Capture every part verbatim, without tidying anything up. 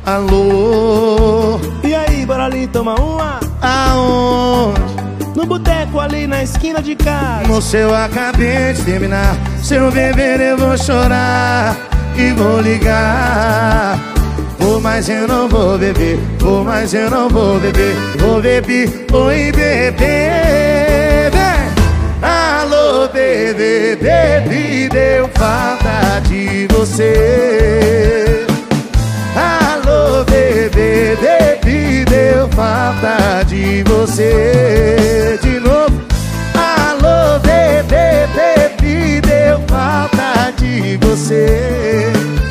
Alô, e aí, bora ali tomar uma? aonde? No boteco ali na esquina de casa. Moça, eu acabei de terminar. Se eu beber eu vou chorar e vou ligar. Vou, mas eu não vou beber. Vou, mas eu não vou beber. Vou beber, oi bebê. Vem. Alô bebê, bebê, deu falta de você. Alô bebê, bebê, deu falta de você. De novo. Alô bebê, bebê, deu falta de você.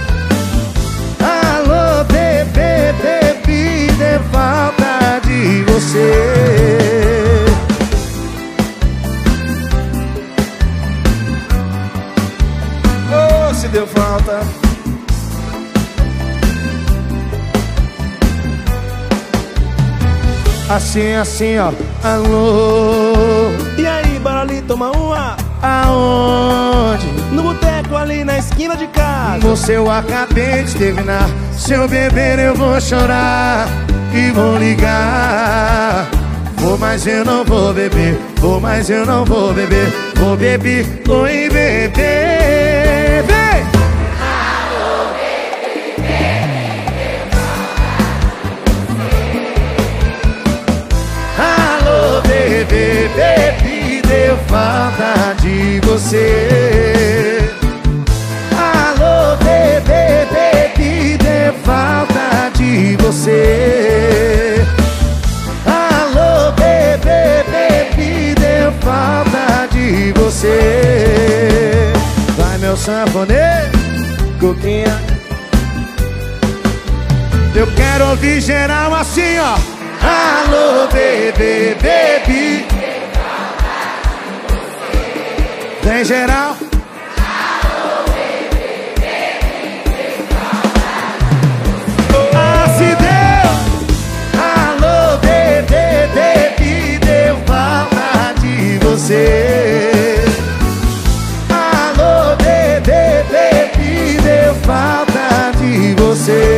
Alô bebê, bebê, deu falta de você. Oh, se deu falta. Assim, assim, ó. Alô, E aí, bora ali tomar uma? aonde? No boteco ali na esquina de casa. Moça, eu acabei de terminar. Se eu beber eu vou chorar e vou ligar. Vou, mas eu não vou beber. Vou, mas eu não vou beber. Vou beber, oi bebê. Vem! Alô bebê, bebê, deu falta de você. Alô bebê, bebê, deu falta de você. Alô bebê, bebê, deu falta de você. Vai meu sanfoneiro, coquinha. Eu quero ouvir geral assim, ó. Alô bebê, bebê, vem geral. Ah, se deu. Alô bebê, bebê, deu falta de você. Alô bebê, bebê, deu falta de você.